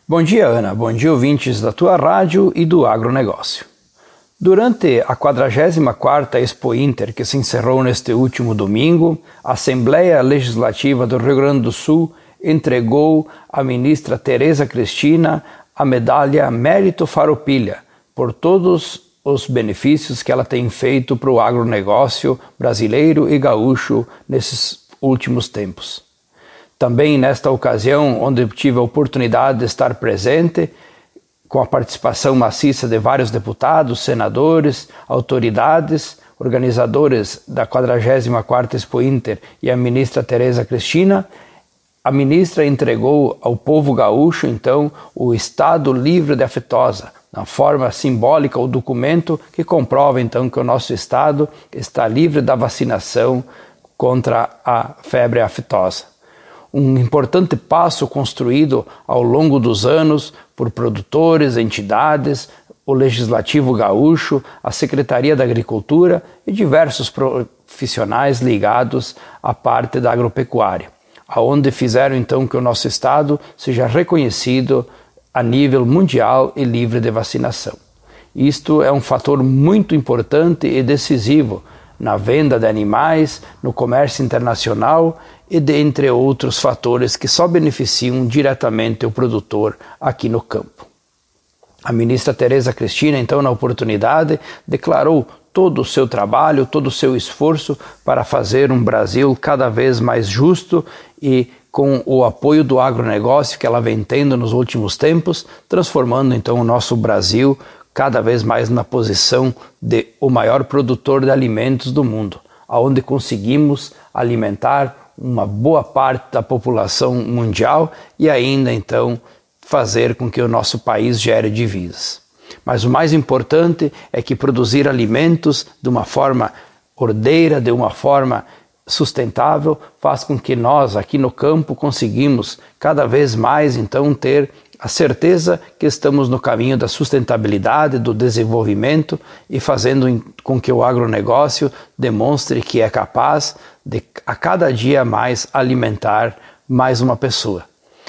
Bom dia, Ana. Bom dia, ouvintes da tua rádio e do agronegócio. Durante a 44ª Expo Inter, que se encerrou neste último domingo, a Assembleia Legislativa do Rio Grande do Sul entregou à ministra Tereza Cristina a medalha Mérito Farroupilha por todos os benefícios que ela tem feito para o agronegócio brasileiro e gaúcho nesses últimos tempos. Também nesta ocasião, onde tive a oportunidade de estar presente, com a participação maciça de vários deputados, senadores, autoridades, organizadores da 44ª Expo Inter e a ministra Tereza Cristina, a ministra entregou ao povo gaúcho, então, o Estado livre de aftosa, na forma simbólica, o documento que comprova, então, que o nosso Estado está livre da vacinação contra a febre aftosa. Um importante passo construído ao longo dos anos por produtores, entidades, o Legislativo Gaúcho, a Secretaria da Agricultura e diversos profissionais ligados à parte da agropecuária, aonde fizeram então que o nosso Estado seja reconhecido a nível mundial e livre de vacinação. Isto é um fator muito importante e decisivo na venda de animais, no comércio internacional e dentre outros fatores que só beneficiam diretamente o produtor aqui no campo. A ministra Tereza Cristina, então, na oportunidade, declarou todo o seu trabalho, todo o seu esforço para fazer um Brasil cada vez mais justo e com o apoio do agronegócio que ela vem tendo nos últimos tempos, transformando então o nosso Brasil cada vez mais na posição de o maior produtor de alimentos do mundo, onde conseguimos alimentar uma boa parte da população mundial e ainda então fazer com que o nosso país gere divisas. Mas o mais importante é que produzir alimentos de uma forma ordeira, de uma forma sustentável, faz com que nós aqui no campo conseguimos cada vez mais então ter a certeza que estamos no caminho da sustentabilidade, do desenvolvimento e fazendo com que o agronegócio demonstre que é capaz de a cada dia mais alimentar mais uma pessoa.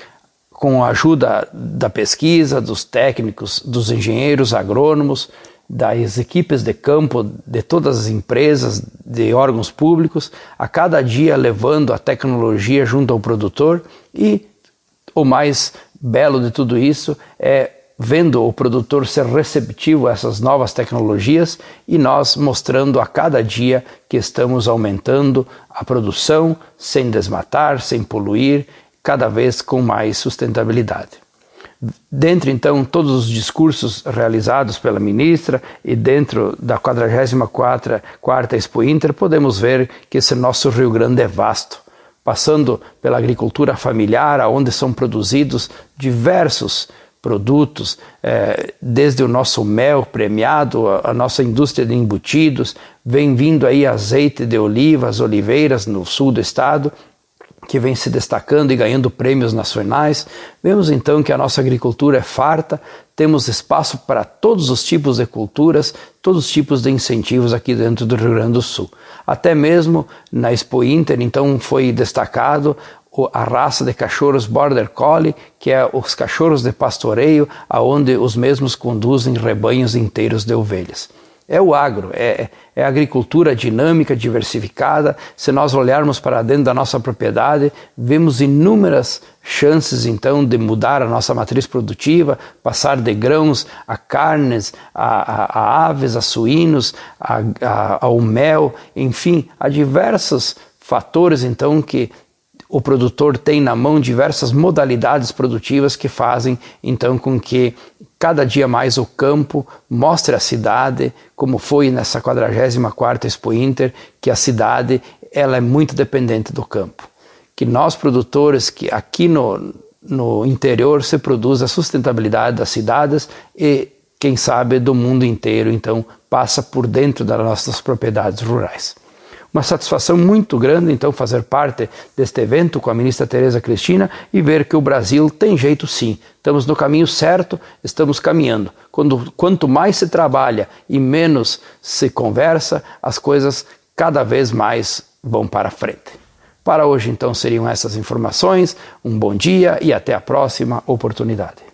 Com a ajuda da pesquisa, dos técnicos, dos engenheiros agrônomos, das equipes de campo, de todas as empresas, de órgãos públicos, a cada dia levando a tecnologia junto ao produtor e o mais belo de tudo isso é vendo o produtor ser receptivo a essas novas tecnologias e nós mostrando a cada dia que estamos aumentando a produção sem desmatar, sem poluir, cada vez com mais sustentabilidade. Dentre então todos os discursos realizados pela ministra e dentro da 44ª Expo Inter, podemos ver que esse nosso Rio Grande é vasto, passando pela agricultura familiar, onde são produzidos diversos produtos, desde o nosso mel premiado, a nossa indústria de embutidos, vem vindo aí azeite de olivas, oliveiras no sul do estado, que vem se destacando e ganhando prêmios nacionais. Vemos então que a nossa agricultura é farta, temos espaço para todos os tipos de culturas, todos os tipos de incentivos aqui dentro do Rio Grande do Sul. Até mesmo na Expo Inter, então, foi destacado a raça de cachorros Border Collie, que é os cachorros de pastoreio, aonde os mesmos conduzem rebanhos inteiros de ovelhas. É o agro, é a agricultura dinâmica, diversificada. Se nós olharmos para dentro da nossa propriedade, vemos inúmeras chances então de mudar a nossa matriz produtiva, passar de grãos a carnes, a aves, a suínos, ao mel, enfim, há diversos fatores então que o produtor tem na mão, diversas modalidades produtivas que fazem então com que cada dia mais o campo mostre a cidade, como foi nessa 44ª Expo Inter, que a cidade ela é muito dependente do campo. Que nós produtores, que aqui no interior se produz a sustentabilidade das cidades e quem sabe do mundo inteiro, então passa por dentro das nossas propriedades rurais. Uma satisfação muito grande, então, fazer parte deste evento com a ministra Tereza Cristina e ver que o Brasil tem jeito sim. Estamos no caminho certo, estamos caminhando. Quanto mais se trabalha e menos se conversa, as coisas cada vez mais vão para frente. Para hoje, então, seriam essas informações. Um bom dia e até a próxima oportunidade.